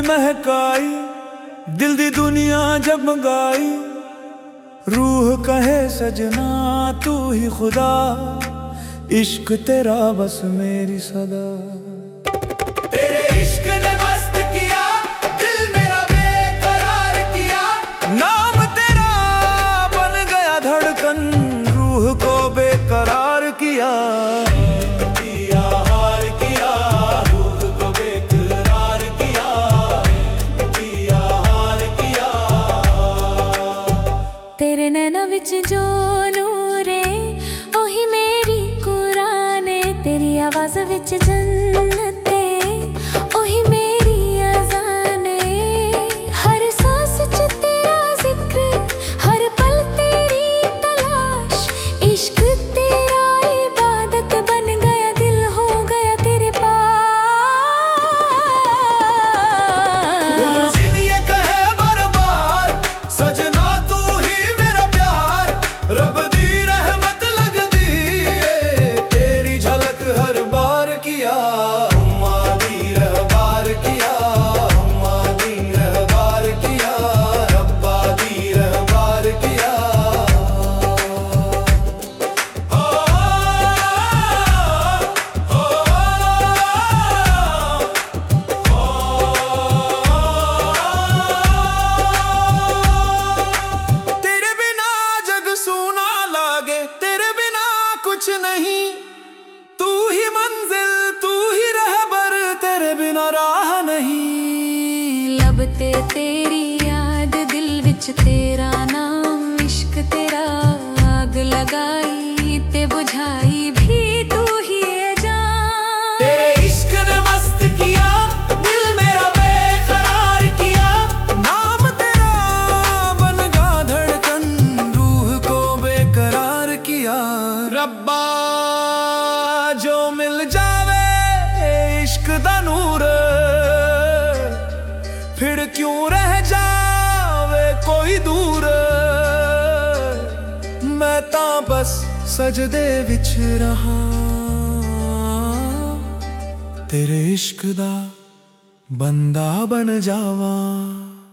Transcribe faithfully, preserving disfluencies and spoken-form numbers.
महकाई, दिल दी दुनिया जगमगाई। रूह कहे सजना तू ही खुदा, इश्क तेरा बस मेरी सदा। तेरे इश्क ने मस्त किया, दिल मेरा बेकरार किया। नाम तेरा बन गया धड़कन, रूह को बेकरार किया। दिया हार किया, रूह को बेकरार किया। दिया हार किया। तेरे नैना विच जो नूर है, ओही मेरी कुरान है। तेरी आवाज़ विच जन्नत है, ओही मेरी अज़ान है। हर सांस च तेरा जिक्र, हर पल तेरी तलाश। इश्क तेरा इबादत बन गया, दिल हो गया तेरे पास। जिंदगी कहे बरबार, सजना तू ही मेरा प्यार। रब दी रहमत लगदी है, तेरी झलक हर बार किया। अम्मा दी रहबार किया, अम्मा दी रहबार किया। रब्बा दी रहबार किया। ओ, ओ, तेरे बिना जग सूना लागे, तेरे बिना कुछ नहीं। तू ही मंजिल, तू ही रहबर, तेरे बिना राह नहीं। लब ते तेरी याद, दिल विच तेरा नाम। इश्क तेरा आग लगाई ते बुझाई भी तू ही है जान। तेरे इश्क ने मस्त किया, दिल मेरा बेकरार किया। नाम तेरा बन गया धड़कन, रूह को बेकरार किया। रब्बा जो मिल जावे इश्क दा नूर, फिर क्यों रह जावे कोई दूर। मैं तां बस सजदे विच रहा, तेरे इश्क दा बंदा बन जावां।